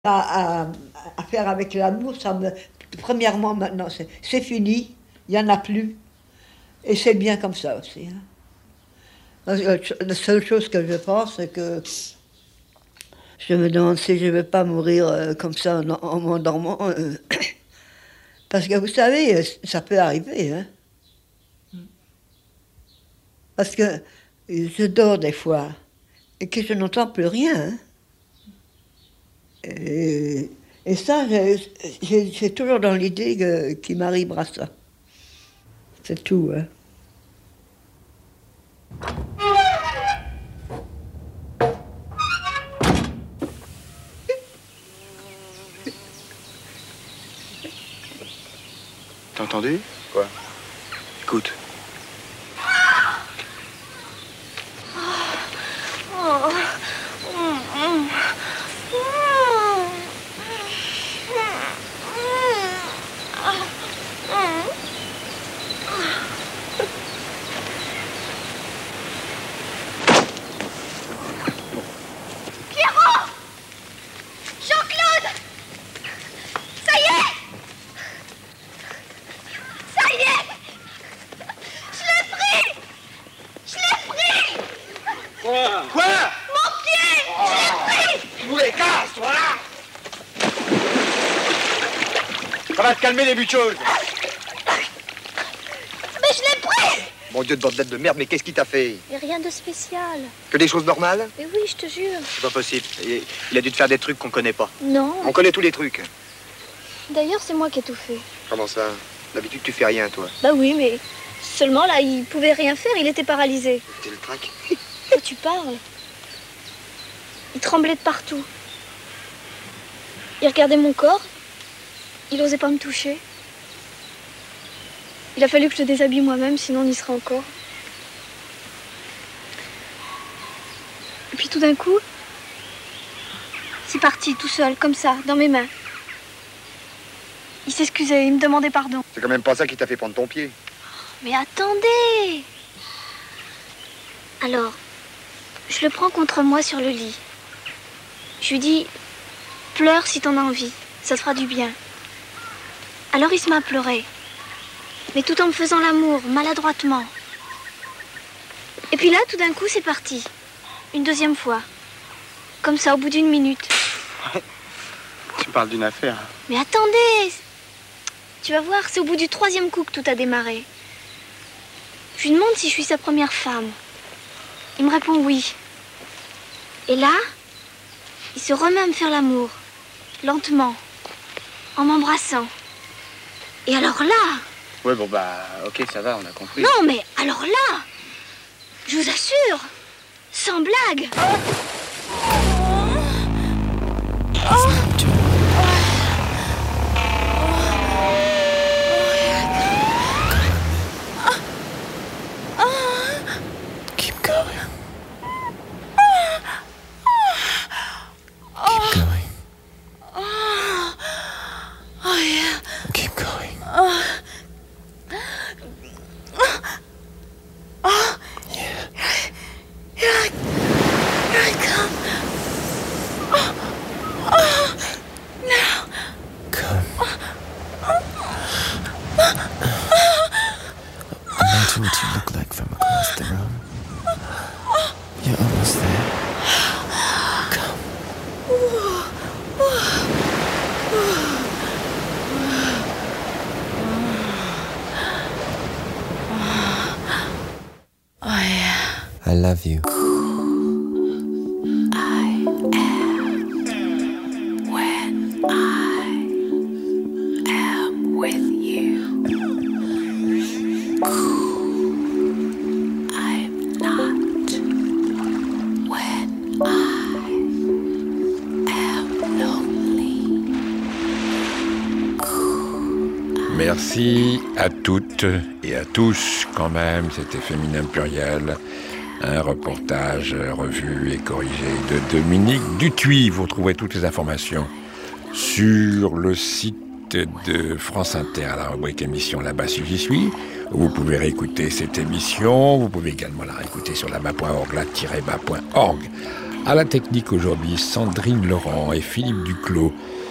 à faire avec l'amour, premièrement, maintenant, c'est fini, il n'y en a plus. Et c'est bien comme ça aussi. Hein. La seule chose que je pense, c'est que je me demande si je ne vais pas mourir comme ça en m'endormant. Parce que vous savez, ça peut arriver. Hein. Parce que je dors des fois et que je n'entends plus rien. Hein. Et ça, j'ai toujours dans l'idée qu'il m'arrivera ça. C'est tout. Hein. T'as entendu? Quoi? Écoute. Ça va te calmer les bucheuses. Mais je l'ai pris. Mon Dieu de bordel de merde, mais qu'est-ce qui t'a fait? Mais rien de spécial. Que des choses normales? Mais oui, je te jure. C'est pas possible. Il a dû te faire des trucs qu'on connaît pas. Non. On connaît tous les trucs. D'ailleurs, c'est moi qui ai tout fait. Comment ça? D'habitude, tu fais rien, toi. Bah oui, mais seulement là, il pouvait rien faire, il était paralysé. T'es le trac. Quoi tu parles? Il tremblait de partout. Il regardait mon corps. Il osait pas me toucher. Il a fallu que je le déshabille moi-même, sinon on y serait encore. Et puis tout d'un coup, c'est parti tout seul, comme ça, dans mes mains. Il s'excusait, il me demandait pardon. C'est quand même pas ça qui t'a fait prendre ton pied. Mais attendez! Alors, je le prends contre moi sur le lit. Je lui dis, pleure si t'en as envie, ça te fera du bien. Alors il se met à pleurer, mais tout en me faisant l'amour, maladroitement. Et puis là, tout d'un coup, c'est parti. Une deuxième fois. Comme ça, au bout d'une minute. Tu parles d'une affaire. Mais attendez! Tu vas voir, c'est au bout du troisième coup que tout a démarré. Je lui demande si je suis sa première femme. Il me répond oui. Et là, il se remet à me faire l'amour, lentement, en m'embrassant. Et alors là... Ouais, bon, bah, ok, ça va, on a compris. Non, mais alors là, je vous assure, sans blague. Keep going. Keep going. Oh yeah. Keep going. Here I come. Now. Come. Imagine what you look like from across the room. You're almost there. Come. I love you. I am when I am with you. I'm not when I am lonely. Merci à toutes et à tous, quand même, c'était Féminin Pluriel, un reportage revu et corrigé de Dominique Dutuit. Vous retrouverez toutes les informations sur le site de France Inter à la rubrique émission Là-bas si j'y suis. Vous pouvez réécouter cette émission, vous pouvez également la réécouter sur là-bas.org, là-bas.org. À la technique aujourd'hui, Sandrine Laurent et Philippe Duclos.